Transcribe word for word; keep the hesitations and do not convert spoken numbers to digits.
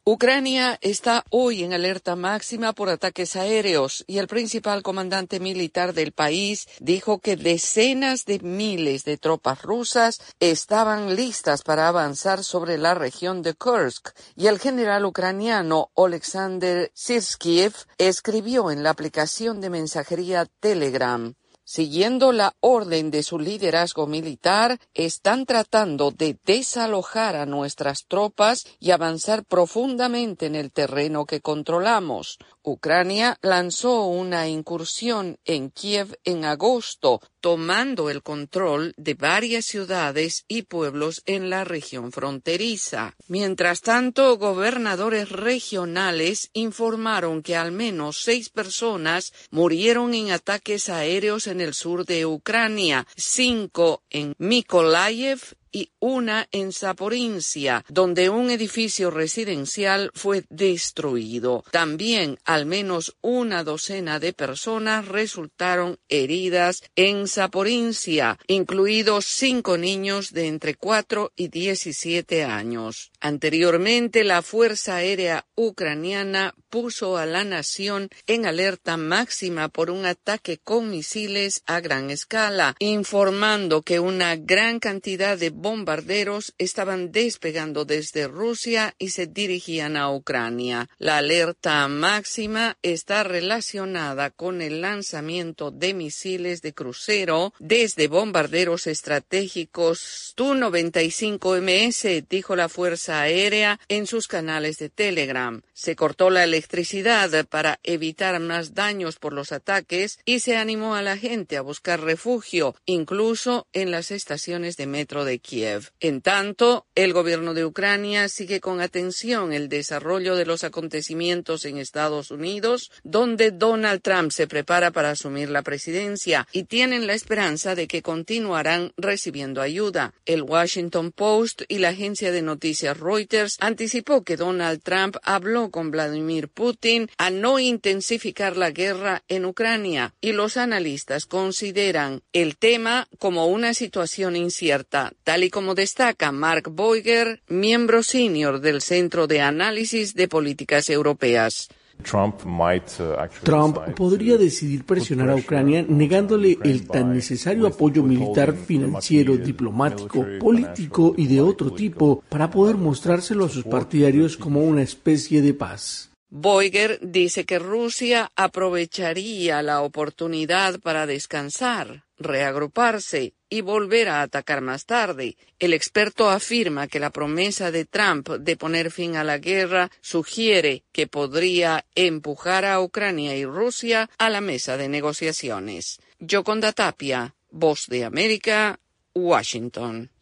Ucrania está hoy en alerta máxima por ataques aéreos y el principal comandante militar del país dijo que decenas de miles de tropas rusas estaban listas para avanzar sobre la región de Kursk, y el general ucraniano Oleksandr Syrskiev escribió en la aplicación de mensajería Telegram: siguiendo la orden de su liderazgo militar, están tratando de desalojar a nuestras tropas y avanzar profundamente en el terreno que controlamos. Ucrania lanzó una incursión en Kiev en agosto, tomando el control de varias ciudades y pueblos en la región fronteriza. Mientras tanto, gobernadores regionales informaron que al menos seis personas murieron en ataques aéreos en el sur de Ucrania, cinco en Mykolaiv y una en Zaporizhia, donde un edificio residencial fue destruido. También al menos una docena de personas resultaron heridas en Zaporizhia, incluidos cinco niños de entre cuatro y diecisiete años. Anteriormente, la Fuerza Aérea Ucraniana puso a la nación en alerta máxima por un ataque con misiles a gran escala, informando que una gran cantidad de bombarderos estaban despegando desde Rusia y se dirigían a Ucrania. La alerta máxima está relacionada con el lanzamiento de misiles de crucero desde bombarderos estratégicos Tu noventa y cinco eme ese, dijo la Fuerza Aérea en sus canales de Telegram. Se cortó la electricidad para evitar más daños por los ataques y se animó a la gente a buscar refugio, incluso en las estaciones de metro de Kiev. En tanto, el gobierno de Ucrania sigue con atención el desarrollo de los acontecimientos en Estados Unidos, donde Donald Trump se prepara para asumir la presidencia y tienen la esperanza de que continuarán recibiendo ayuda. El Washington Post y la agencia de noticias Reuters anticipó que Donald Trump habló con Vladimir Putin a no intensificar la guerra en Ucrania, y los analistas consideran el tema como una situación incierta, tal y como destaca Mark Boiger, miembro senior del Centro de Análisis de Políticas Europeas. Trump, might, uh, Trump podría decidir presionar a Ucrania negándole el tan necesario apoyo militar, financiero, diplomático, político y de otro tipo para poder mostrárselo a sus partidarios como una especie de paz. Boiger dice que Rusia aprovecharía la oportunidad para descansar, reagruparse y volver a atacar más tarde. El experto afirma que la promesa de Trump de poner fin a la guerra sugiere que podría empujar a Ucrania y Rusia a la mesa de negociaciones. Yoconda Tapia, Voz de América, Washington.